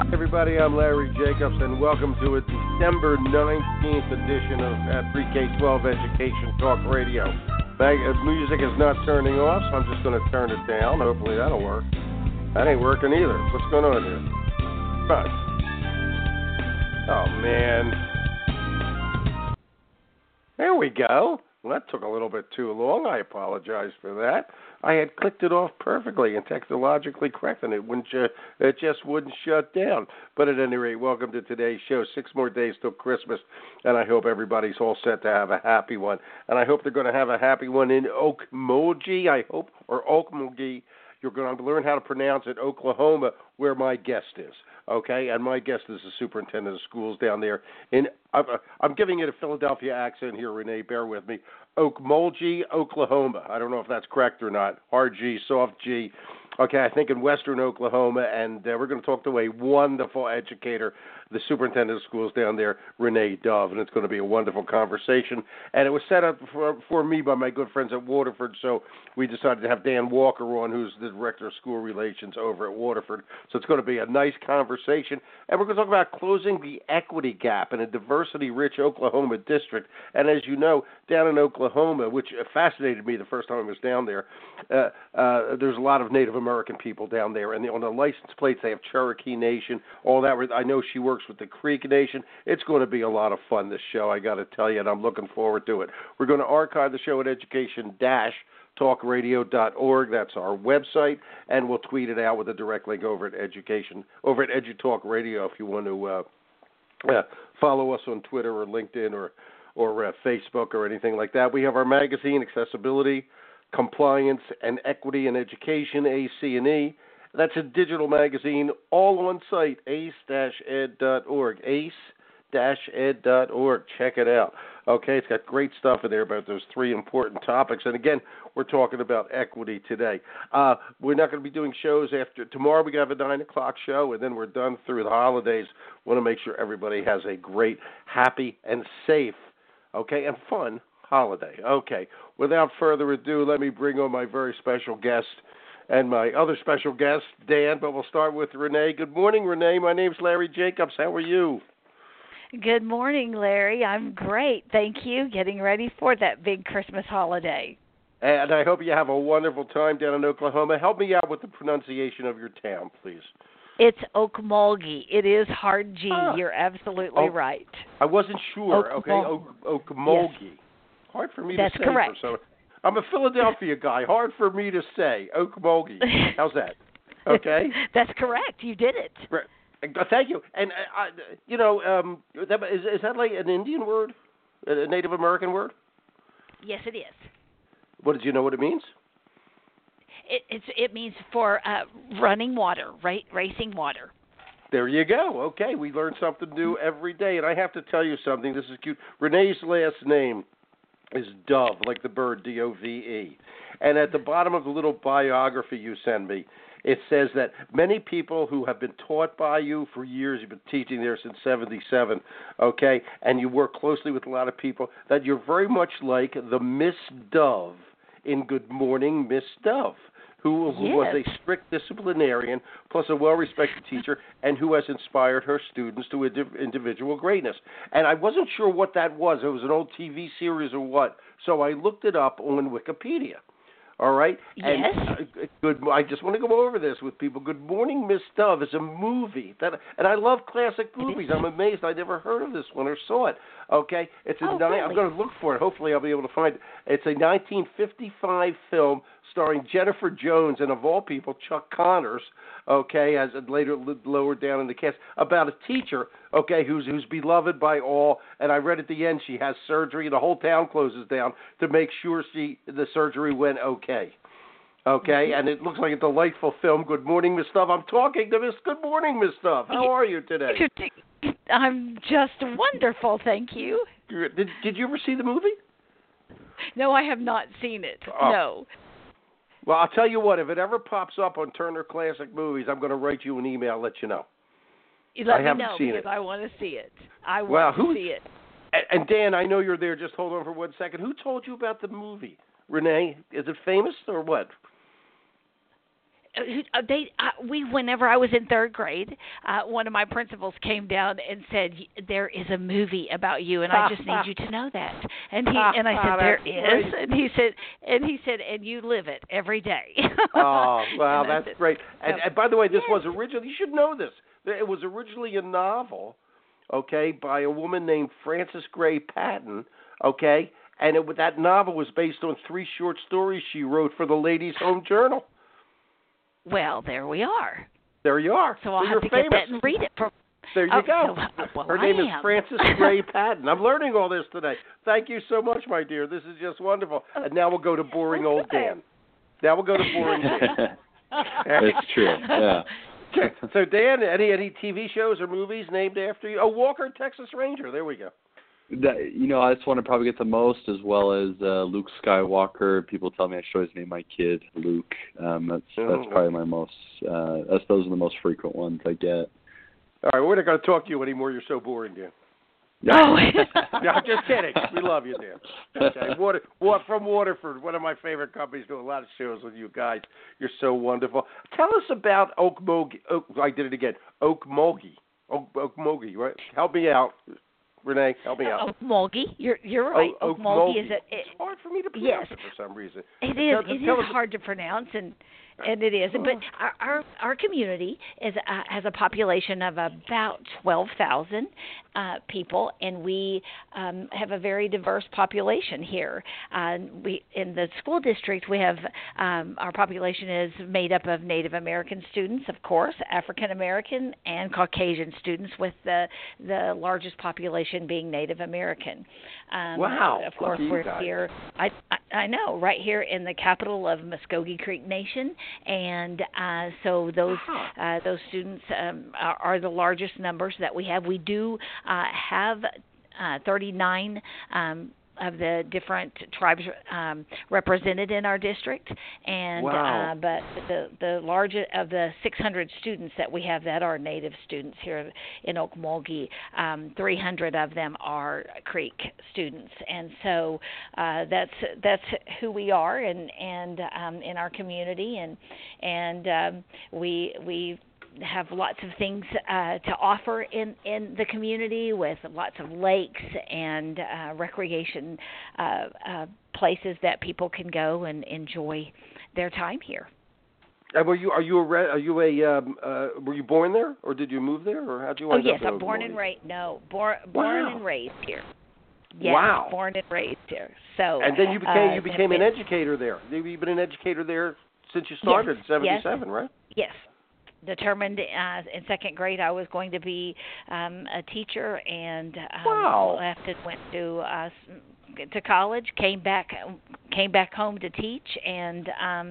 Hi, everybody. I'm Larry Jacobs, and welcome to a December 19th edition of Pre-K-12 Education Talk Radio. Music is not turning off, so I'm just going to turn it down. Hopefully that'll work. That ain't working either. What's going on here? Huh. Oh, man. There we go. Well, that took a little bit too long. I apologize for that. I had clicked it off perfectly and technologically correct, and it just wouldn't shut down. But at any rate, welcome to today's show. 6 more days till Christmas, and I hope everybody's all set to have a happy one. And I hope they're going to have a happy one in Okmulgee, I hope, or Okmulgee. You're going to learn how to pronounce it, Oklahoma, where my guest is. Okay, and my guest is the superintendent of schools down there. I'm giving it a Philadelphia accent here, Renee. Bear with me. Okmulgee, Oklahoma. I don't know if that's correct or not. Hard G, soft G. Okay, I think in western Oklahoma, and we're going to talk to a wonderful educator, the superintendent of schools down there, Renee Dove, and it's going to be a wonderful conversation. And it was set up for me by my good friends at Waterford, so we decided to have Dan Walker on, who's the director of school relations over at Waterford. So it's going to be a nice conversation, and we're going to talk about closing the equity gap in a diversity-rich Oklahoma district. And as you know, down in Oklahoma, which fascinated me the first time I was down there, there's a lot of Native American people down there, and on the license plates they have Cherokee Nation, all that. I know she works with the Creek Nation. It's going to be a lot of fun, this show, I got to tell you, and I'm looking forward to it. We're going to archive the show at education-talkradio.org. That's our website, and we'll tweet it out with a direct link over at EduTalk Radio if you want to follow us on Twitter or LinkedIn or Facebook or anything like that. We have our magazine, Accessibility, Compliance, and Equity in Education, ACE&E. That's a digital magazine, all on site, ace-ed.org, ace-ed.org. Check it out. Okay, it's got great stuff in there about those 3 important topics. And again, we're talking about equity today. We're not going to be doing shows after tomorrow. We have a 9 o'clock show, and then we're done through the holidays. Want to make sure everybody has a great, happy, and safe, okay, and fun holiday. Okay, without further ado, let me bring on my very special guest and my other special guest, Dan, but we'll start with Renee. Good morning, Renee. My name's Larry Jacobs. How are you? Good morning, Larry. I'm great. Thank you. Getting ready for that big Christmas holiday. And I hope you have a wonderful time down in Oklahoma. Help me out with the pronunciation of your town, please. It's Okmulgee. It is hard G. You're absolutely right. I wasn't sure. Okmulgee. Yes. Hard for me That's to say. Correct. I'm a Philadelphia guy. Hard for me to say. Okmulgee. How's that? Okay. That's correct. You did it. Right. Thank you. And is that like an Indian word, a Native American word? Yes, it is. What did you know what it means? It means for running water, right? Racing water. There you go. Okay, we learn something new every day. And I have to tell you something. This is cute. Renee's last name is Dove, like the bird, D-O-V-E. And at the bottom of the little biography you send me, it says that many people who have been taught by you for years, you've been teaching there since 77, okay, and you work closely with a lot of people, that you're very much like the Miss Dove in Good Morning, Miss Dove, who was a strict disciplinarian plus a well-respected teacher and who has inspired her students to individual greatness. And I wasn't sure what that was. It was an old TV series or what. So I looked it up on Wikipedia. All right? Yes. And I just want to go over this with people. Good Morning, Miss Dove is a movie. And I love classic movies. I'm amazed I never heard of this one or saw it. Okay? I'm going to look for it. Hopefully I'll be able to find it. It's a 1955 film starring Jennifer Jones and, of all people, Chuck Connors, okay, as later lowered down in the cast, about a teacher, okay, who's beloved by all. And I read at the end she has surgery. The whole town closes down to make sure the surgery went okay. Okay, and it looks like a delightful film. Good morning, Miss Dove. I'm talking to Miss. Good morning, Miss Dove. How are you today? I'm just wonderful, thank you. Did you ever see the movie? No, I have not seen it. No. Well, I'll tell you what. If it ever pops up on Turner Classic Movies, I'm going to write you an email, let you know. Let me know because I want to see it. I want to see it. And Dan, I know you're there. Just hold on for 1 second. Who told you about the movie? Renee, is it famous or what? we whenever I was in third grade, one of my principals came down and said, "There is a movie about you, and I just need you to know that." And I said, "There is," great. and he said, "And you live it every day." Oh, wow, that's great. And by the way, this yes. was originally, you should know this. It was originally a novel, okay, by a woman named Frances Gray Patton, okay, and that novel was based on 3 short stories she wrote for the Ladies' Home Journal. Well, there we are. There you are. So I'll you're have to famous. get that and read it. There you go. Well, Her name is am. Frances Gray Patton. I'm learning all this today. Thank you so much, my dear. This is just wonderful. And now we'll go to boring old Dan. Now we'll go to boring Dan. It's true. Yeah. So Dan, any TV shows or movies named after you? Oh, Walker, Texas Ranger. There we go. That's one I probably get the most, as well as Luke Skywalker. People tell me I should always name my kid Luke. That's probably my most. Those are the most frequent ones I get. All right, we're not going to talk to you anymore. You're so boring, Dan. No. No, just kidding. We love you, Dan. Okay. From Waterford, one of my favorite companies, do a lot of shows with you guys. You're so wonderful. Tell us about Okmulgee. I did it again. Okmulgee. Okmulgee, right? Help me out. Renee, help me out. Okmulgee, you're right. Okmulgee is it's hard for me to pronounce it for some reason. It is. It is hard to pronounce, and it is. But our community has a population of about 12,000 people, and we have a very diverse population here. We in the school district we have our population is made up of Native American students, of course, African American and Caucasian students, with the largest population being Native American. Wow! Of course, we're here. I know, right here in the capital of Muskogee Creek Nation, and so those students are the largest numbers that we have. We do have 39 of the different tribes represented in our district, and wow. But the largest of the 600 students that we have that are Native students here in Okmulgee, 300 of them are Creek students, and so that's who we are, and in our community, and we have lots of things to offer in the community, with lots of lakes and recreation places that people can go and enjoy their time here. Were you born there, or did you move there, or how'd you end up? Oh yes, I'm born and raised. No, born and raised here. Yes, wow. Born and raised here. So. And then you became an educator there. You've been an educator there since you started in '77, right? Yes. Determined in second grade I was going to be a teacher, and left and went to college. Came back home to teach, and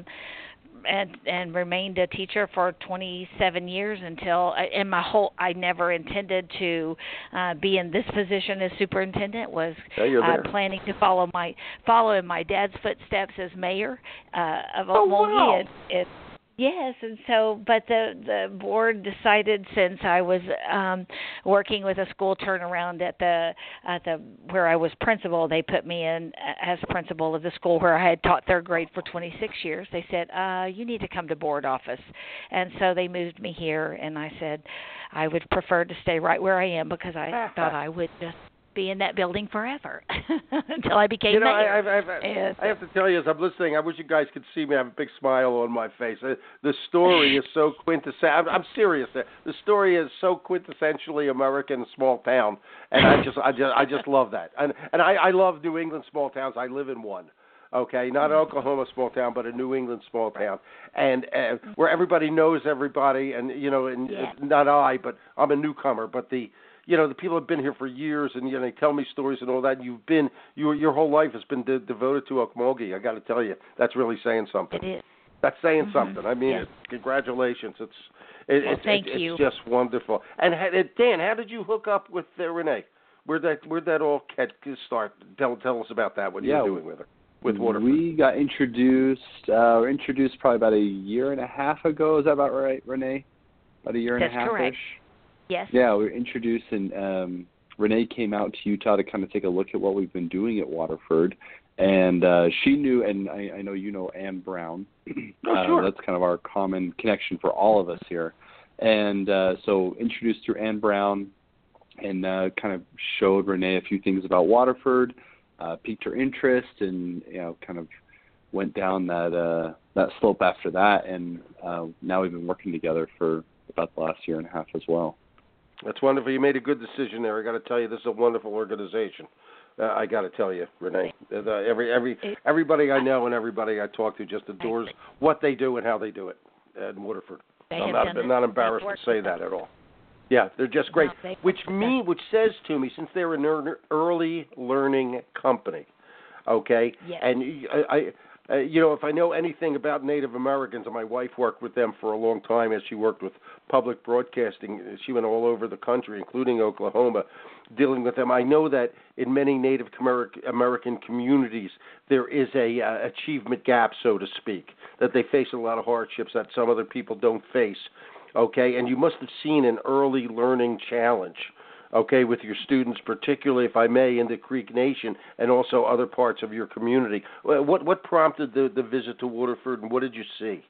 remained a teacher for 27 years until I never intended to be in this position as superintendent. Was planning to follow in my dad's footsteps as mayor of Okmulgee. Yes, and so, but the board decided, since I was working with a school turnaround at the where I was principal, they put me in as principal of the school where I had taught third grade for 26 years. They said, you need to come to board office, and so they moved me here, and I said I would prefer to stay right where I am, because I thought I would just be in that building forever until I became mayor. I have to tell you, as I'm listening, I wish you guys could see me. I have a big smile on my face. The story is so quintessential. I'm serious. The story is so quintessentially American small town, and I just love that. And I love New England small towns. I live in one. Okay, not an Oklahoma small town, but a New England small town, and where everybody knows everybody, and not I, but I'm a newcomer, but the people have been here for years, and they tell me stories and all that. And your whole life has been devoted to Okmulgee. I got to tell you, that's really saying something. It is. That's saying something. I mean, Congratulations. It's just wonderful. And Dan, how did you hook up with Renee? Where'd that all start? Tell us about that. What you're doing with her, with Waterford. We got introduced probably about a year and a half ago. Is that about right, Renee? About a year and a half-ish? Correct. Yes. Yeah, we were introduced, and Renee came out to Utah to kind of take a look at what we've been doing at Waterford. And she knew, and I know you know Ann Brown. Oh, sure. That's kind of our common connection for all of us here. And so introduced through Ann Brown and kind of showed Renee a few things about Waterford, piqued her interest, and kind of went down that slope after that. And now we've been working together for about the last year and a half as well. That's wonderful. You made a good decision there. I got to tell you, this is a wonderful organization. I got to tell you, Renee. Everybody I know and everybody I talk to just adores what they do and how they do it at Waterford. I'm not embarrassed to say that at all. Yeah, they're just great. Which says to me, since they're an early learning company, okay, yes. And if I know anything about Native Americans, and my wife worked with them for a long time as she worked with public broadcasting. She went all over the country, including Oklahoma, dealing with them. I know that in many Native American communities, there is a achievement gap, so to speak, that they face a lot of hardships that some other people don't face, okay? And you must have seen an early learning challenge, okay, with your students, particularly, if I may, in the Creek Nation and also other parts of your community. What prompted the visit to Waterford, and what did you see?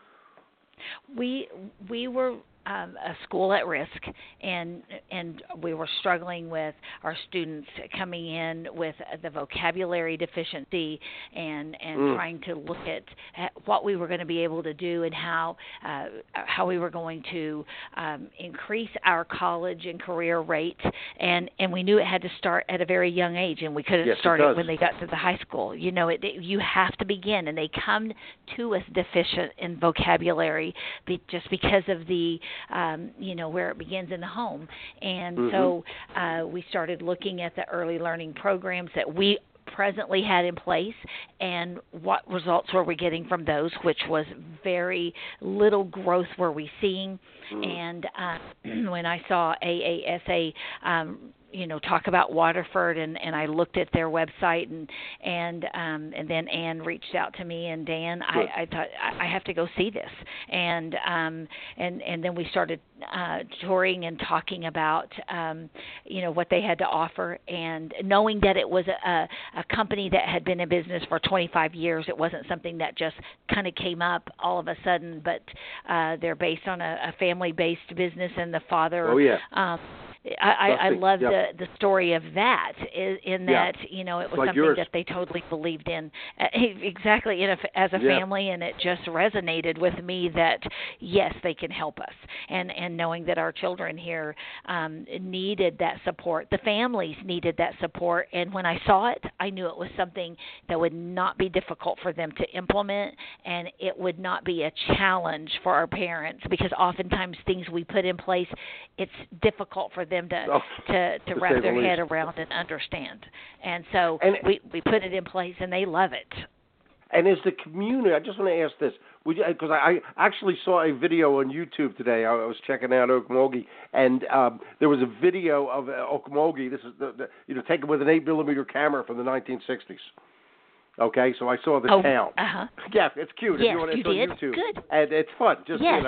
We were a school at risk, and we were struggling with our students coming in with the vocabulary deficiency and trying to look at what we were going to be able to do and how we were going to increase our college and career rates, and we knew it had to start at a very young age, and we couldn't start it when they got to the high school. You have to begin, and they come to us deficient in vocabulary just because of the where it begins in the home. And so we started looking at the early learning programs that we presently had in place and what results were we getting from those, which was very little growth were we seeing. And when I saw AASA talk about Waterford, and I looked at their website, and then Ann reached out to me, and Dan, I thought I have to go see this, and then we started touring and talking about what they had to offer, and knowing that it was a company that had been in business for 25 years. It wasn't something that just kind of came up all of a sudden, but they're based on a family-based business, and the father. Oh yeah. I love the story of that, in that it was like something yours. that they totally believed in, exactly as a family, and it just resonated with me that yes, they can help us, and knowing that our children here needed that support, the families needed that support, and when I saw it, I knew it was something that would not be difficult for them to implement, and it would not be a challenge for our parents, because oftentimes things we put in place, it's difficult for them to wrap their head around and understand. And so we put it in place, and they love it. And as the community, I just want to ask this, because I actually saw a video on YouTube today. I was checking out Okmulgee, and there was a video of Okmulgee. This is taken with an 8mm camera from the 1960s. Okay, so I saw the town. Yeah, it's cute. Yes, it's you on did. YouTube. Good. And it's fun. Just yes.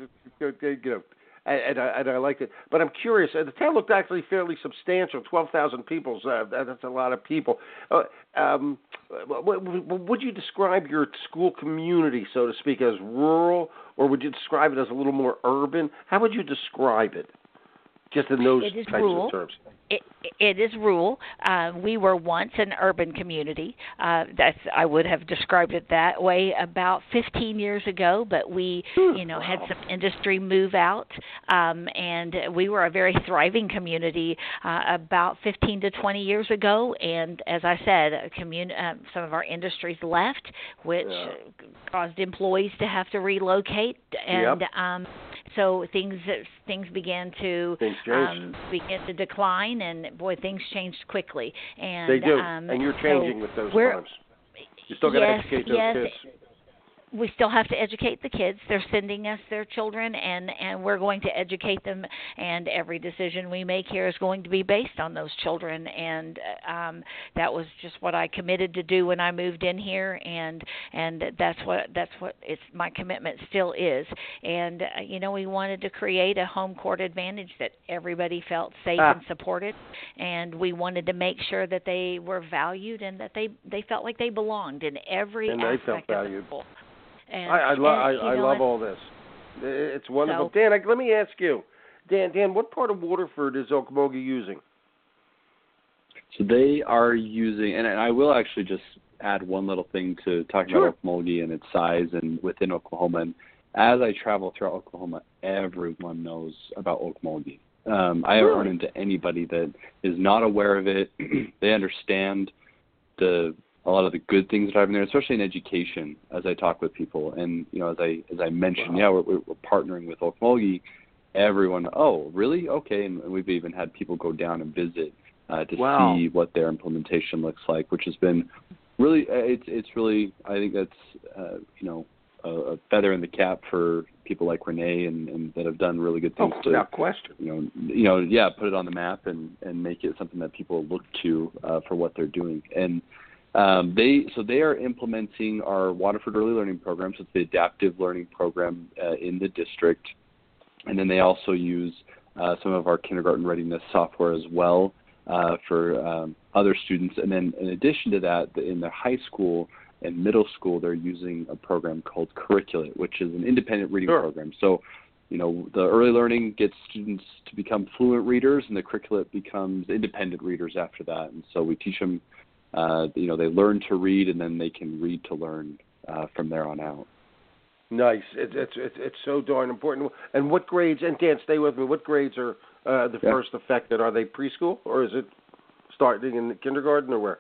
And I liked it. But I'm curious, the town looked actually fairly substantial, 12,000 people. That's a lot of people. Would you describe your school community, so to speak, as rural, or would you describe it as a little more urban? How would you describe it, just in those types of terms? It is rural. We were once an urban community. I would have described it that way about 15 years ago, but we, had some industry move out, and we were a very thriving community about 15 to 20 years ago. And as I said, some of our industries left, which caused employees to have to relocate, and so things began to decline, and boy, things changed quickly. And they do, and you're changing with those times. You still got to educate those kids. we still have to educate the kids. They're sending us their children, and we're going to educate them. And every decision we make here is going to be based on those children. And that was just what I committed to do when I moved in here, and that's what it's my commitment still is. And we wanted to create a home court advantage that everybody felt safe and supported, and we wanted to make sure that they were valued and that they felt like they belonged in every aspect of the school. I love all this. It's wonderful. Dan, let me ask you. Dan, what part of Waterford is Okmulgee using? So they are using, and I will actually just add one little thing to talk about Okmulgee and its size and within Oklahoma. And as I travel throughout Oklahoma, everyone knows about Okmulgee. I haven't run into anybody that is not aware of it. They understand a lot of the good things that happen there, especially in education, as I talk with people. And, as I mentioned, we're partnering with Okmulgee. Everyone, oh, really? Okay. And we've even had people go down and visit to see what their implementation looks like, which has been really, it's really, I think that's, a feather in the cap for people like Renee and that have done really good things to, without question. Put it on the map and make it something that people look to for what they're doing. And they are implementing our Waterford Early Learning Program, so it's the adaptive learning program in the district. And then they also use some of our kindergarten readiness software as well for other students. And then in addition to that, in their high school and middle school, they're using a program called Curriculate, which is an independent reading program. So, the early learning gets students to become fluent readers, and the Curriculate becomes independent readers after that. And so we teach them, they learn to read, and then they can read to learn from there on out. Nice. It's so darn important. And what grades? And Dan, stay with me. What grades are the first affected? Are they preschool, or is it starting in the kindergarten, or where?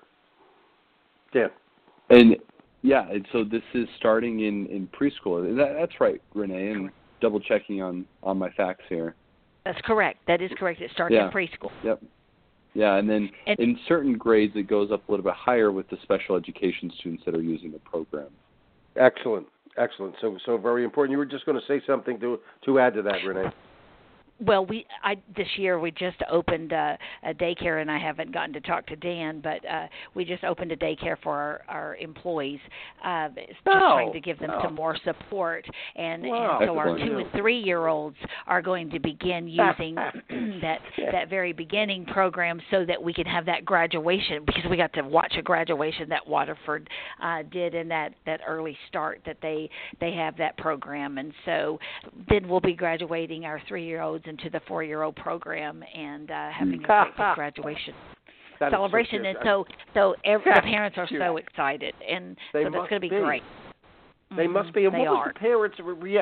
Dan. And so this is starting in preschool. That's right, Renee. And double checking on my facts here. That's correct. That is correct. It starts in preschool. Yep. Yeah, and then in certain grades it goes up a little bit higher with the special education students that are using the program. Excellent. So very important. You were just going to say something to add to that, Renee. Well, this year we just opened a daycare, and I haven't gotten to talk to Dan, but we just opened a daycare for our employees, just trying to give them some more support. And so our 2 and 3-year-olds are going to begin using that very beginning program so that we can have that graduation, because we got to watch a graduation that Waterford did in that early start that they have that program. And so then we'll be graduating our 3-year-olds into the 4-year-old program and having a great graduation celebration. And so the parents are so excited, and so that's going to be great. They must be. And what was the parents?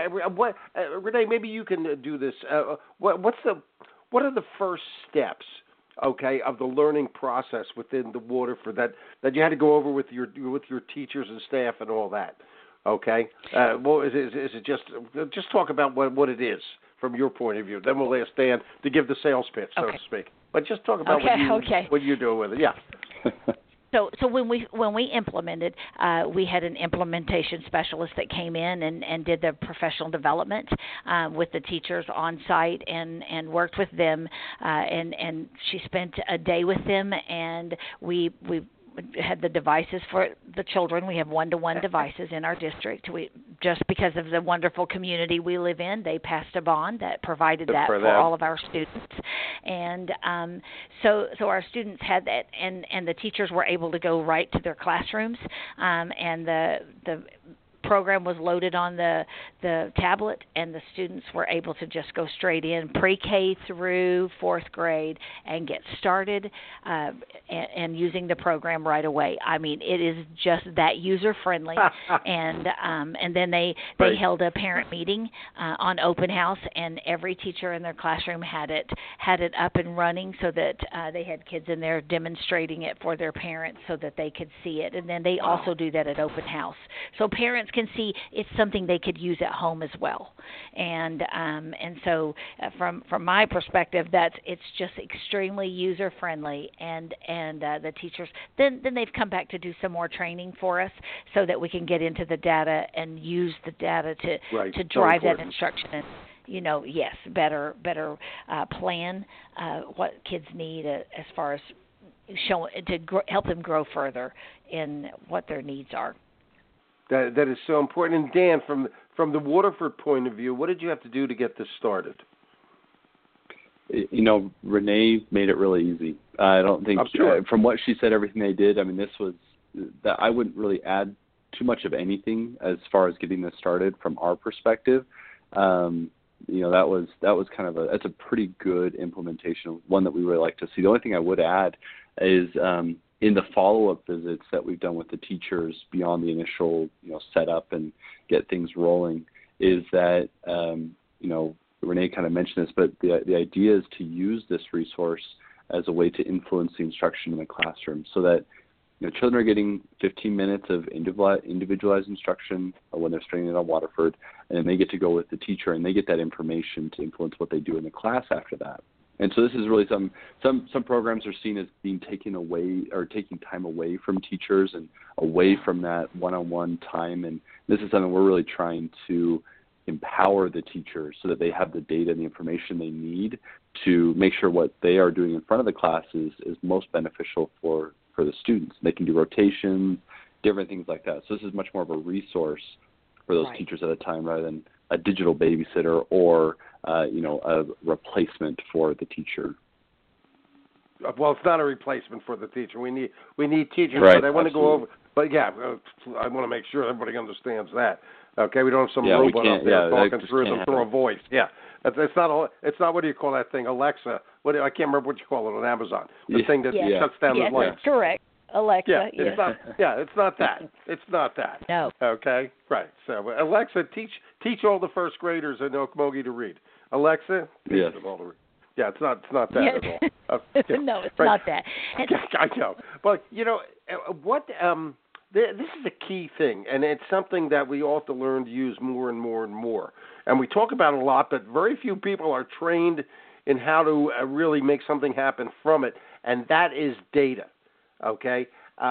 Renee, maybe you can do this. What are the first steps? Okay, of the learning process within the Waterford that you had to go over with your teachers and staff and all that. Okay, well, is it just talk about what it is from your point of view? Then we'll ask Dan to give the sales pitch, so to speak. But just talk about what you're doing with it. Yeah. So when we implemented, we had an implementation specialist that came in and did the professional development with the teachers on site and worked with them, and she spent a day with them, and we had the devices for the children. We have one-to-one devices in our district. Just because of the wonderful community we live in, they passed a bond that provided that for all of our students. And so our students had that, and the teachers were able to go right to their classrooms, and the program was loaded on the tablet, and the students were able to just go straight in pre-K through 4th grade and get started and using the program right away. I mean, it is just that user-friendly. And then they held a parent meeting on open house, and every teacher in their classroom had it up and running so that they had kids in there demonstrating it for their parents so that they could see it. And then they also do that at open house. So parents can can see it's something they could use at home as well. And so from my perspective, it's just extremely user friendly, and the teachers then they've come back to do some more training for us so that we can get into the data and use the data to drive that instruction and better plan what kids need as far as help them grow further in what their needs are. That is so important. And Dan, from the Waterford point of view, what did you have to do to get this started? Renee made it really easy. I don't think, from what she said, everything they did, I mean, this was that I wouldn't really add too much of anything as far as getting this started from our perspective. That was kind of that's a pretty good implementation, one that we really like to see. The only thing I would add is in the follow-up visits that we've done with the teachers beyond the initial, setup and get things rolling, is that, Renee kind of mentioned this, but the idea is to use this resource as a way to influence the instruction in the classroom so that children are getting 15 minutes of individualized instruction when they're studying it on Waterford, and then they get to go with the teacher, and they get that information to influence what they do in the class after that. And so this is really some programs are seen as being taken away or taking time away from teachers and away from that one-on-one time. And this is something we're really trying to empower the teachers so that they have the data and the information they need to make sure what they are doing in front of the class is most beneficial for the students. They can do rotations, different things like that. So this is much more of a resource for those teachers at a time rather than a digital babysitter or a replacement for the teacher. Well, it's not a replacement for the teacher. We need teachers, right, but I want to go over. But yeah, I want to make sure everybody understands that. Okay, we don't have some robot out there talking through them through a voice. Yeah, it's not what do you call that thing? Alexa. I can't remember what you call it on Amazon. The thing that shuts down the lights. Yes, correct. Alexa. Yeah, it's not. Yeah, it's not that. It's not that. No. Okay, right. So Alexa, teach all the first graders in Okmulgee to read. Alexa, teach them all to read. Yeah, it's not that at all. No, it's not that. I know, but what? This is a key thing, and it's something that we all have to learn to use more and more and more. And we talk about it a lot, but very few people are trained in how to really make something happen from it, and that is data. Okay,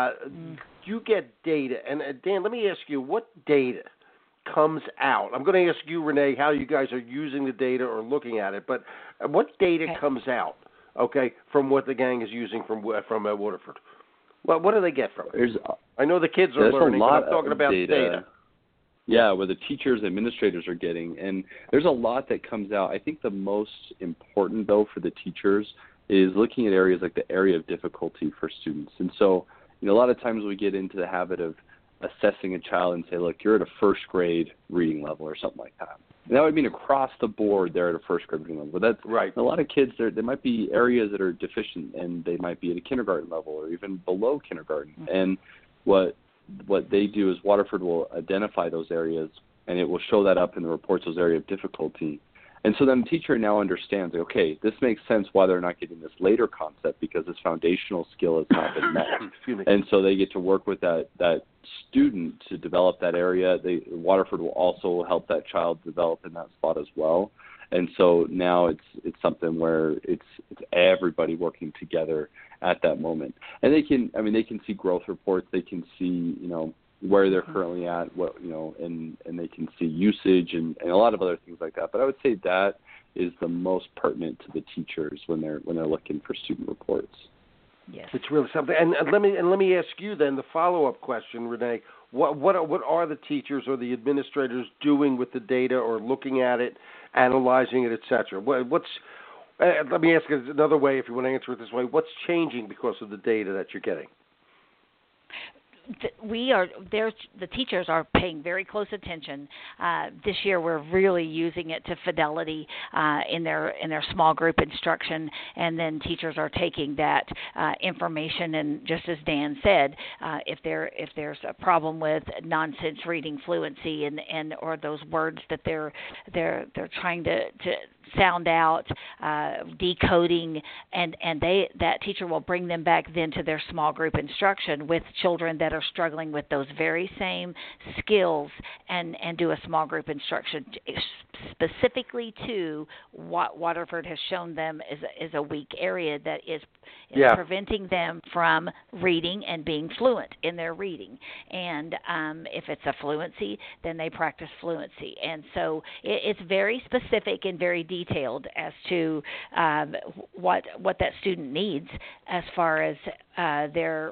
you get data, and Dan, let me ask you, what data comes out? I'm going to ask you, Renee, how you guys are using the data or looking at it, but what data comes out? Okay, from what the gang is using from Waterford. Well, what do they get from it? I know the kids are learning, but I'm talking about data. Yeah, where the teachers, administrators are getting, and there's a lot that comes out. I think the most important, though, for the teachers is looking at areas like the area of difficulty for students. And so, a lot of times we get into the habit of assessing a child and say, look, you're at a first grade reading level or something like that. And that would mean across the board they're at a first grade reading level. But that's right. A lot of kids, there might be areas that are deficient, and they might be at a kindergarten level or even below kindergarten. Mm-hmm. And what they do is Waterford will identify those areas, and it will show that up in the reports, those areas of difficulty. And so then the teacher now understands, okay, this makes sense why they're not getting this later concept, because this foundational skill has not been met. And so they get to work with that student to develop that area. Waterford will also help that child develop in that spot as well. And so now it's something where it's everybody working together at that moment. And they can see growth reports, they can see, where they're currently at, and they can see usage and a lot of other things like that. But I would say that is the most pertinent to the teachers when they're looking for student reports. Yes, it's really something. And let me ask you then the follow-up question, Renee. What are the teachers or the administrators doing with the data or looking at it, analyzing it, etc.? Let me ask it another way, if you want to answer it this way. What's changing because of the data that you're getting? The teachers are paying very close attention. This year we're really using it to fidelity in their small group instruction, and then teachers are taking that information, and just as Dan said, if there's a problem with nonsense reading fluency and or those words that they're trying to sound out, decoding, and that teacher will bring them back then to their small group instruction with children that are struggling with those very same skills, and do a small group instruction specifically to what Waterford has shown them is a weak area that is preventing them from reading and being fluent in their reading. And if it's a fluency, then they practice fluency. And so it's very specific and very detailed as to what that student needs as far as their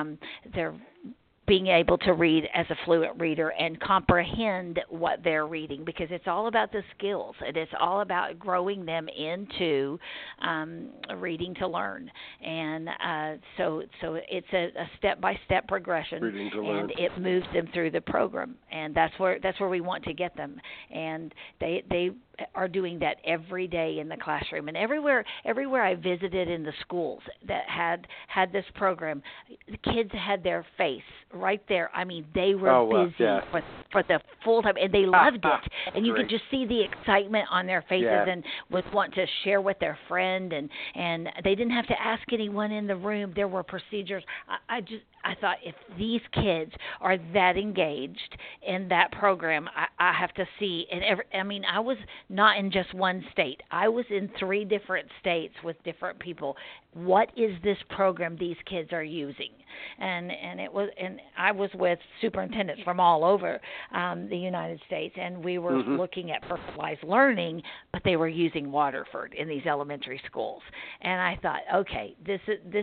being able to read as a fluent reader and comprehend what they're reading, because it's all about the skills, and it's all about growing them into reading to learn. And so it's a step-by-step progression, and it moves them through the program, and that's where we want to get them. And they are doing that every day in the classroom, and everywhere I visited in the schools that had this program, the kids had their face right there. I mean, they were busy for the full time, and they loved it. And you could just see the excitement on their faces, and would want to share with their friend, and they didn't have to ask anyone in the room. There were procedures. I thought, if these kids are that engaged in that program, I have to see. And I was not in just one state. I was in 3 different states with different people. What is this program these kids are using? And I was with superintendents from all over the United States, and we were looking at personalized learning, but they were using Waterford in these elementary schools. And I thought, okay, this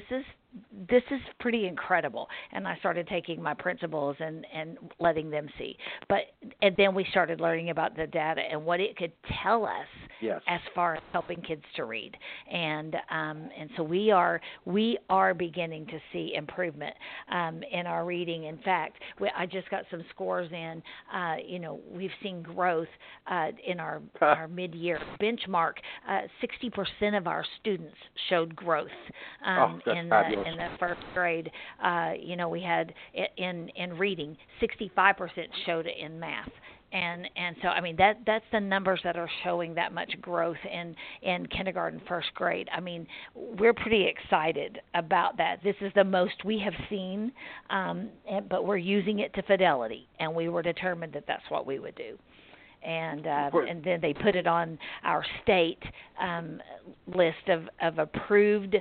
is pretty incredible. And I started taking my principals and letting them see. And then we started learning about the data and what it could tell us as far as helping kids to read. And so we are beginning to see improvement in our reading. In fact, I just got some scores in. We've seen growth in our mid-year benchmark. 60% of our students showed growth in the first grade. We had in reading, 65% showed it in math. And so, I mean, that's the numbers that are showing that much growth in kindergarten, first grade. I mean, we're pretty excited about that. This is the most we have seen, but we're using it to fidelity, and we were determined that that's what we would do. And then they put it on our state list of approved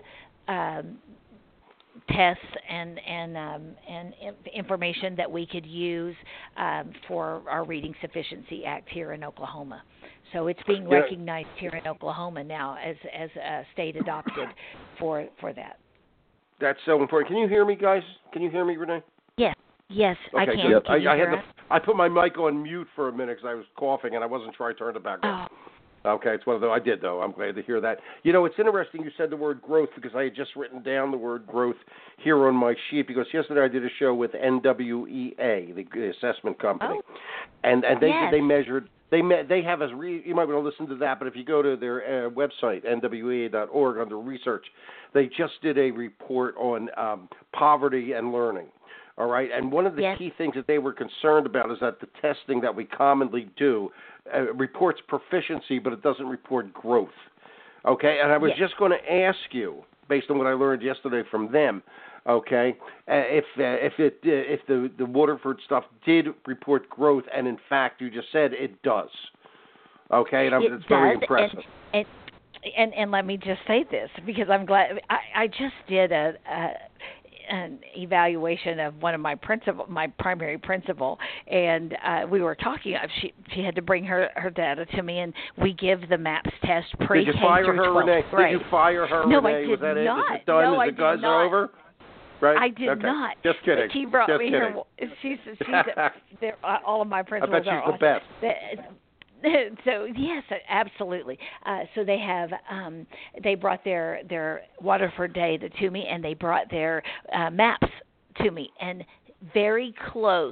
tests and information that we could use for our Reading Sufficiency Act here in Oklahoma. So it's being recognized here in Oklahoma now as state adopted for that. That's so important. Can you hear me, guys? Can you hear me, Renee? Yes, okay, I can. Good. Can you hear us? I put my mic on mute for a minute because I was coughing and I wasn't sure I turned it back on. Okay, it's one of those. I did, though. I'm glad to hear that. It's interesting you said the word growth, because I had just written down the word growth here on my sheet, because yesterday I did a show with NWEA, the assessment company, and they measured. They have you might want to listen to that, but if you go to their website, nwea.org, under research, they just did a report on poverty and learning. All right, and one of the key things that they were concerned about is that the testing that we commonly do reports proficiency, but it doesn't report growth. Okay, and I was just going to ask you, based on what I learned yesterday from them, okay, if the Waterford stuff did report growth, and in fact, you just said it does. Okay, and it's very impressive. And let me just say this, because I'm glad I just did an evaluation of one of my primary principal, and we were talking. She had to bring her data to me, and we give the MAPS test pre-K through 12th grade. Did you fire her, No, Renee? I did Was that not. It? Is it done? No, Is the guys are over? Right? I did not. Just kidding. But she brought just me kidding. her. She's all of my principals. I bet she's the best. So yes, absolutely. So they have they brought their Waterford data to me, and they brought their maps to me, and very close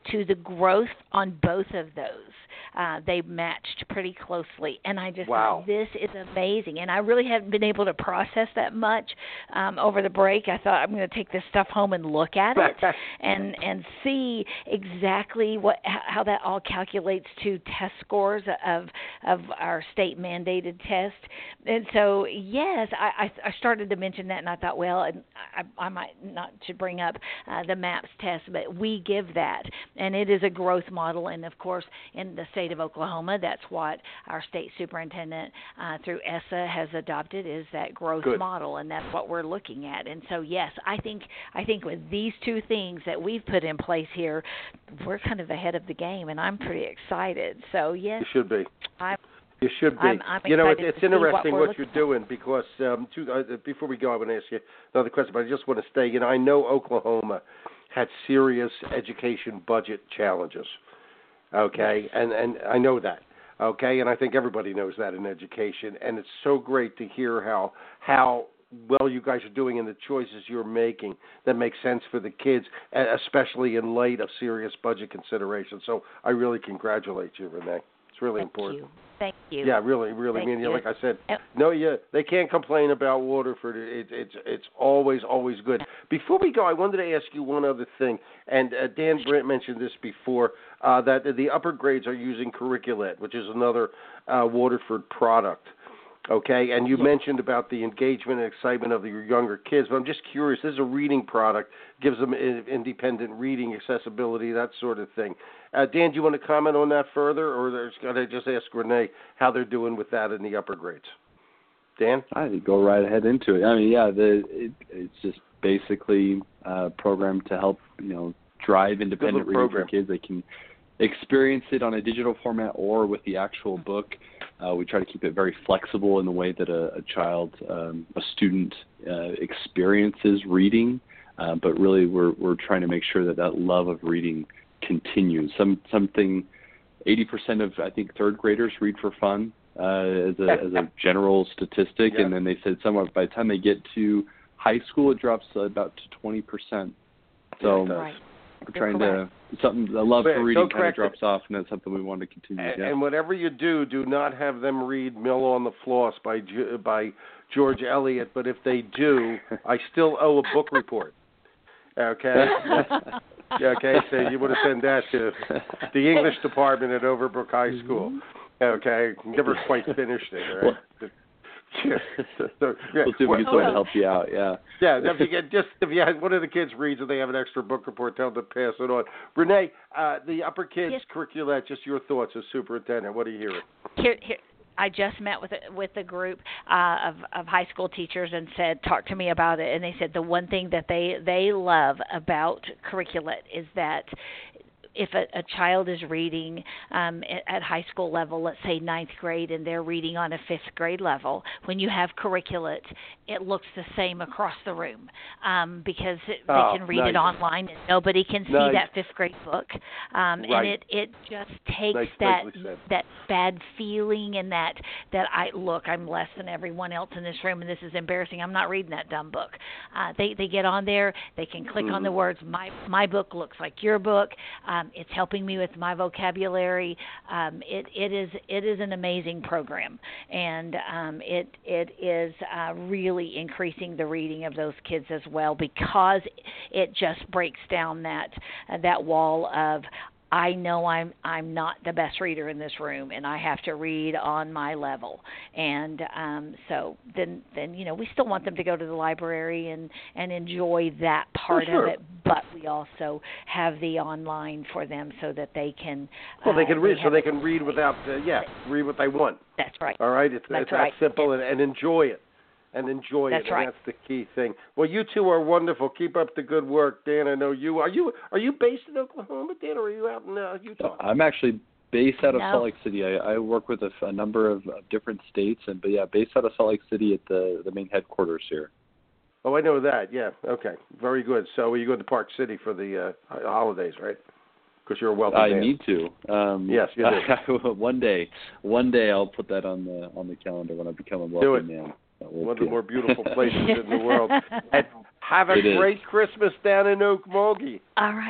to the growth on both of those. They matched pretty closely, and I just thought, this is amazing. And I really haven't been able to process that much over the break. I thought I'm going to take this stuff home and look at it and see exactly how that all calculates to test scores of our state mandated test. And so, yes, I started to mention that, and I thought, well, I might not to bring up the MAPS test, but we give that, and it is a growth model. And of course, in the state of Oklahoma, that's what our state superintendent through ESSA has adopted, is that growth model, and that's what we're looking at. And so, yes, I think with these two things that we've put in place here, we're kind of ahead of the game, and I'm pretty excited. So, yes, you should be. You should be. I'm it's interesting what you're doing, because before we go, I want to ask you another question, but I just want to stay. I know Oklahoma had serious education budget challenges. Okay, and I know that. Okay, and I think everybody knows that in education, and it's so great to hear how well you guys are doing and the choices you're making that make sense for the kids, especially in light of serious budget considerations. So I really congratulate you, Renee. It's really important. Thank you. Yeah, really. I mean, like I said, they can't complain about Waterford. It's always good. Before we go, I wanted to ask you one other thing, and Dan Brent mentioned this before, that the upper grades are using Curriculate, which is another Waterford product. Okay, and you mentioned about the engagement and excitement of your younger kids, but I'm just curious, this is a reading product, gives them independent reading, accessibility, that sort of thing. Dan, do you want to comment on that further, or should I just ask Renee how they're doing with that in the upper grades? Dan? I think go right ahead into it. I mean, it's just basically a program to help, drive independent reading for kids. They can experience it on a digital format or with the actual book. We try to keep it very flexible in the way that a child, a student experiences reading, but really we're trying to make sure that love of reading continues. Something 80% of, I think, third graders read for fun as a general statistic, and then they said somewhat by the time they get to high school, it drops about to 20%. So we're trying to the love for reading kind of drops off, and that's something we want to continue. And whatever you do not have them read Mill on the Floss by George Eliot. But if they do, I still owe a book report. Okay. Okay. So you want to send that to the English department at Overbrook High School. Okay. Never quite finished it. Right? We'll see if we can sort of help you out. Yeah. If you had one of the kids reads and they have an extra book report, tell them to pass it on. Renee, the upper kids Curriculate, just your thoughts as superintendent. What are you hearing? Here. I just met with a group of high school teachers and talk to me about it, and they said the one thing that they love about Curriculate is that if a child is reading at high school level, let's say 9th grade, and they're reading on a 5th grade level, when you have Curriculate, it looks the same across the room because they can read it online and nobody can see that 5th grade book. And it just takes that bad feeling and that I'm less than everyone else in this room and this is embarrassing. I'm not reading that dumb book. They get on there. They can click on the words, my book looks like your book. It's helping me with my vocabulary. It is an amazing program, and it is really increasing the reading of those kids as well, because it just breaks down that wall of, I know I'm not the best reader in this room, and I have to read on my level. And so then we still want them to go to the library and enjoy that part of it, but we also have the online for them so that they can. They can read. So they can read without read what they want. That's right. All right, it's that simple, and enjoy it. And enjoy it. And that's the key thing. Well, you two are wonderful. Keep up the good work, Dan. I know you are. You based in Oklahoma, Dan, or are you out in Utah? I'm actually based out of Salt Lake City. I work with a number of different states, based out of Salt Lake City at the main headquarters here. Oh, I know that. Yeah. Okay. Very good. So you go to Park City for the holidays, right? Because you're a wealthy man. I need to. Yes, you do. One day I'll put that on the calendar when I become a wealthy man. One of the more beautiful places in the world. And have a great Christmas down in Okmulgee. All right.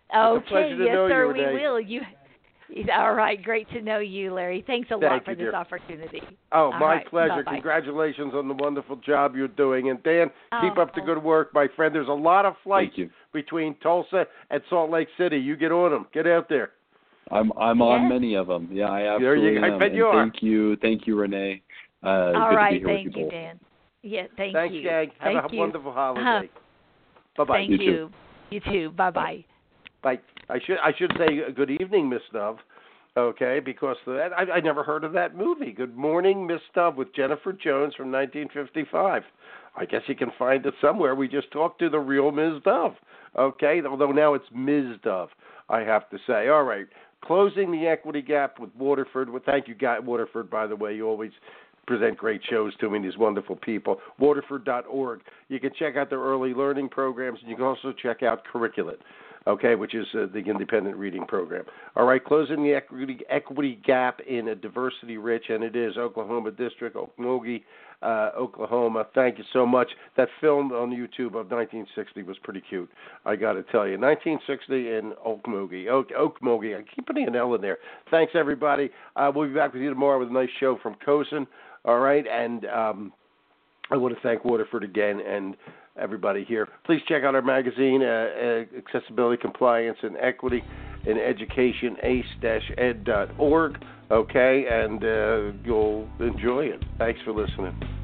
It's a pleasure to know yes, sir, you, Renee. we will. All right, great to know you, Larry. Thanks a lot for this opportunity. Oh, my pleasure. Bye-bye. Congratulations on the wonderful job you're doing. And Dan, keep up the good work, my friend. There's a lot of flights between Tulsa and Salt Lake City. You get on them. Get out there. I'm on many of them. Yeah, I absolutely am. I bet you are. Thank you, Renee. All right, thank you, Dan. Yeah, thanks, you. Thanks, gang. Have a wonderful holiday. Bye-bye. Thank you. You too. Bye-bye. Bye. I should say good evening, Miss Dove. Okay, because I never heard of that movie. Good Morning, Miss Dove, with Jennifer Jones from 1955. I guess you can find it somewhere. We just talked to the real Ms. Dove. Okay, although now it's Ms. Dove, I have to say. All right, closing the equity gap with Waterford. Well, thank you, Waterford, by the way. You always present great shows to me, these wonderful people. Waterford.org. You can check out their early learning programs, and you can also check out Curriculate, okay, which is the independent reading program. All right, closing the equity gap in a diversity-rich, and it is, Oklahoma District, Okmulgee, Oklahoma. Thank you so much. That film on YouTube of 1960 was pretty cute, I got to tell you. 1960 in Okmulgee. Okmulgee. I keep putting an L in there. Thanks, everybody. We'll be back with you tomorrow with a nice show from COSN. All right, and I want to thank Waterford again and everybody here. Please check out our magazine, Accessibility, Compliance, and Equity in Education, ace-ed.org, okay, and you'll enjoy it. Thanks for listening.